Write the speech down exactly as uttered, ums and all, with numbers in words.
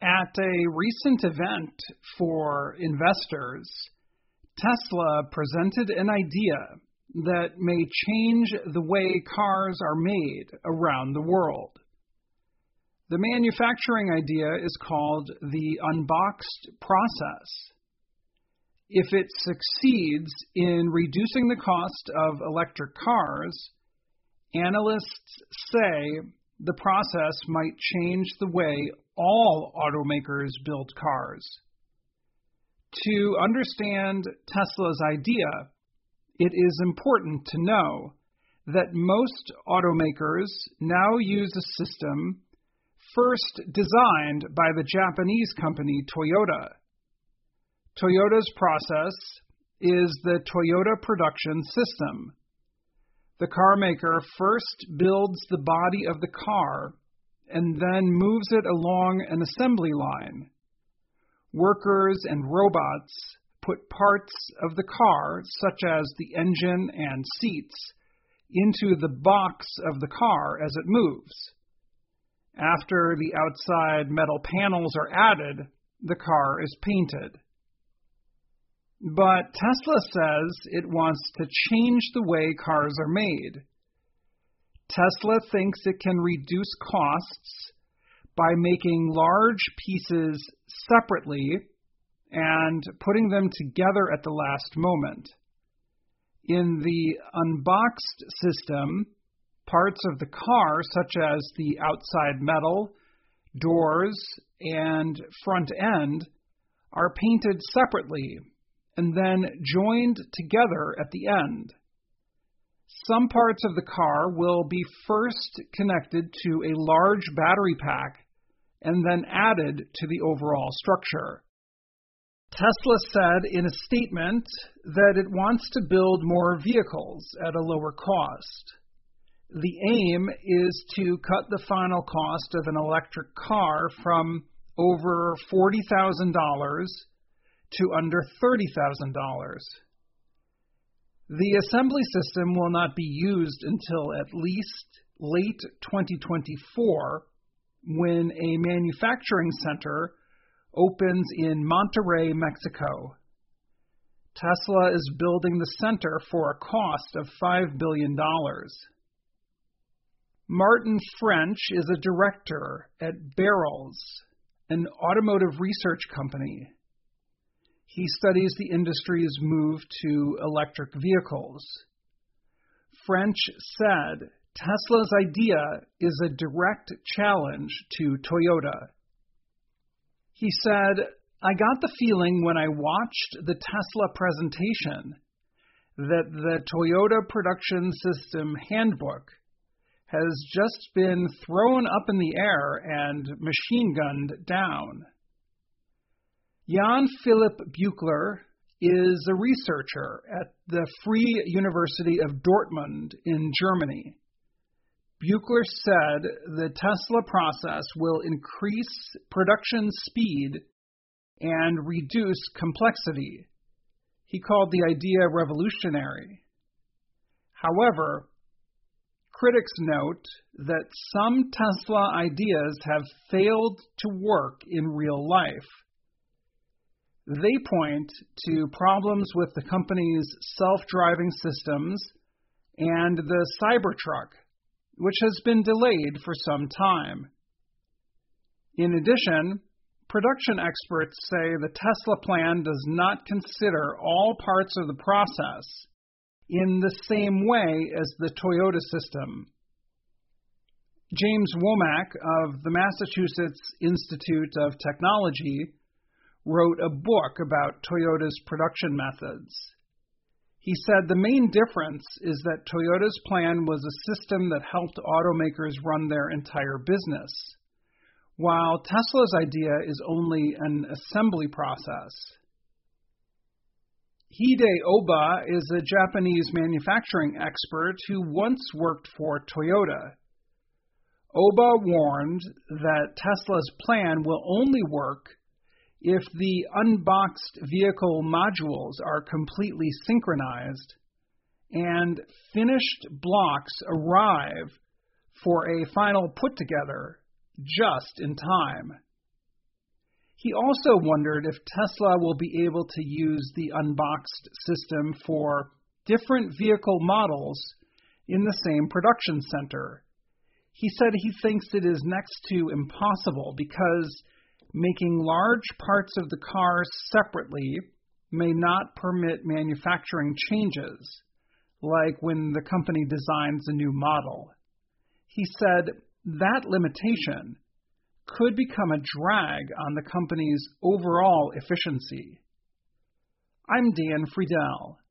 At a recent event for investors, Tesla presented an idea that may change the way cars are made around the world. The manufacturing idea is called the unboxed process. If it succeeds in reducing the cost of electric cars, analysts say the process might change the way all automakers build cars. To understand Tesla's idea, it is important to know that most automakers now use a system first designed by the Japanese company Toyota. Toyota's process is the Toyota Production System. The car maker first builds the body of the car and then moves it along an assembly line. Workers and robots put parts of the car, such as the engine and seats, into the box of the car as it moves. After the outside metal panels are added, the car is painted. But Tesla says it wants to change the way cars are made. Tesla thinks it can reduce costs by making large pieces separately and putting them together at the last moment. In the unboxed system, parts of the car, such as the outside metal, doors, and front end, are painted separately and then joined together at the end. Some parts of the car will be first connected to a large battery pack and then added to the overall structure. Tesla said in a statement that it wants to build more vehicles at a lower cost. The aim is to cut the final cost of an electric car from over forty thousand dollars to under thirty thousand dollars. The assembly system will not be used until at least late twenty twenty-four, when a manufacturing center opens in Monterrey, Mexico. Tesla is building the center for a cost of five billion dollars. Martin French is a director at Barrels, an automotive research company. He studies the industry's move to electric vehicles. French said Tesla's idea is a direct challenge to Toyota. He said, "I got the feeling when I watched the Tesla presentation that the Toyota Production System handbook has just been thrown up in the air and machine-gunned down." Jan-Philipp Buechler is a researcher at the Free University of Dortmund in Germany. Buechler said the Tesla process will increase production speed and reduce complexity. He called the idea revolutionary. However, critics note that some Tesla ideas have failed to work in real life. They point to problems with the company's self-driving systems and the Cybertruck, which has been delayed for some time. In addition, production experts say the Tesla plan does not consider all parts of the process in the same way as the Toyota system. James Womack of the Massachusetts Institute of Technology wrote a book about Toyota's production methods. He said the main difference is that Toyota's plan was a system that helped automakers run their entire business, while Tesla's idea is only an assembly process. Hide Oba is a Japanese manufacturing expert who once worked for Toyota. Oba warned that Tesla's plan will only work if the unboxed vehicle modules are completely synchronized and finished blocks arrive for a final put-together just in time. He also wondered if Tesla will be able to use the unboxed system for different vehicle models in the same production center. He said he thinks it is next to impossible because making large parts of the car separately may not permit manufacturing changes, like when the company designs a new model. He said that limitation could become a drag on the company's overall efficiency. I'm Dan Friedel.